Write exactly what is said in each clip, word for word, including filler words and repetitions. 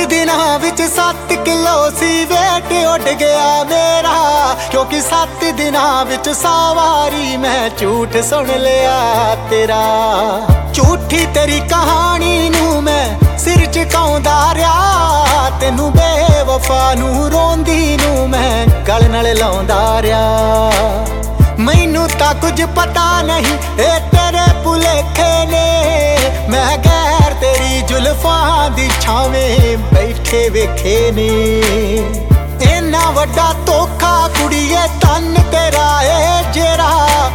दिनां विच सत्त किलो सी वेट उड़ गया मेरा, क्योंकि सत्त दिनां विच सौ वारी मैं झूठ सुन लिया तेरा। झूठी तेरी कहानी नूं मैं सिर झुकाउंदा रहा, तेनू बेवफा नूं रोंदी नूं मैं गल नाल लाउंदा रहा। मैनू तां कुछ पता नहीं ए तेरे भुलेखे ने, मैं गैर तेरी जुल्फां दी छावें बैठे वेखे ने। इन्ना वड्डा धोखा कुड़िए तन तेरा ए जेरा,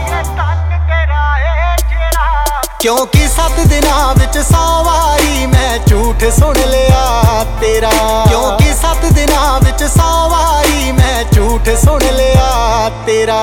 क्योंकि सत्त दिनां विच सौ वारी मैं झूठ सुन लिया तेरा। क्योंकि सत्त दिनां विच सौ वारी मैं झूठ सुन लिया तेरा।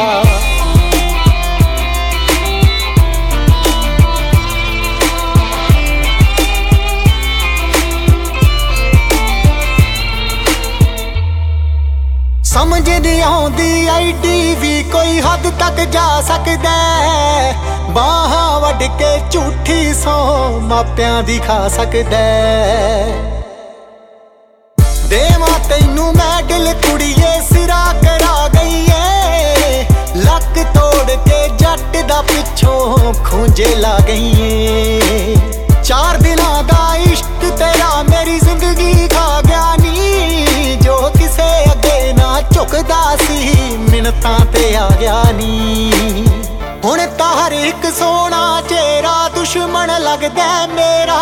समझ नहीं आउंदी आईडी भी कोई हद तक जा सकदा है, बाहां वड्ड के झूठी सौ मापियां दी खा सकदा है। देवां तैनू मैडल कुड़िए सिरा करा गई है, लक तोड़ के जट दा पिछों खूंजे ला गई है। चार दिनां दा इश्क तेरा मेरी जिंदगी खा गया नी, जो किसे अगे ना झुकदा सी मिन्नतां ते आ गया नी। हुण तां हर इक सोना चेहरा दुश्मन लगदा मेरा,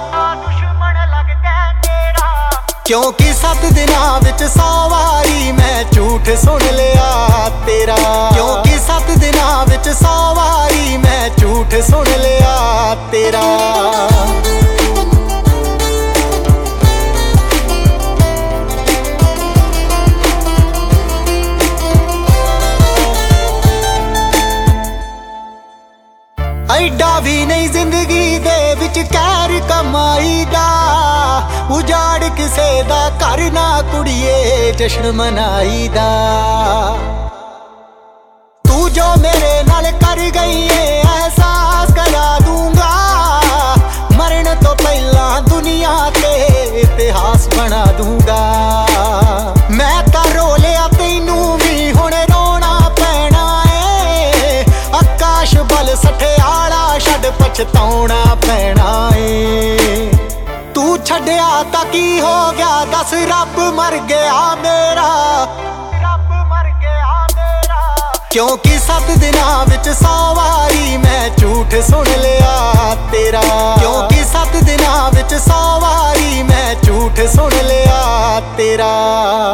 क्योंकि सत्त दिनां विच सौ वारी मैं झूठ सुन लिया तेरा। क्योंकि सत्त दिनां विच सौ वारी मैं झूठ सुन लिया तेरा। ऐडा भी नहीं जिंदगी दे विच कैर कमाई दा, उजाड़ किसे दा घर ना कुड़िए जश्न मनाई दा। तू जो मेरे नाल कर गई है एहसास करा दूंगा, मरण तो पहला दुनिया ते इतिहास बना दूंगा। मैं तां रो लिया तैनू भी हुण रोना पैना है, आकाश बल सठियाला छड्ड पछताउणा पैना है। तू छड्डिया तां की हो गया दस रब मर गया मेरा, क्योंकि सत्त दिनां विच सौ वारी मैं झूठ सुन लिया तेरा। क्योंकि सत्त दिनां विच सौ वारी मैं झूठ सुन लिया तेरा।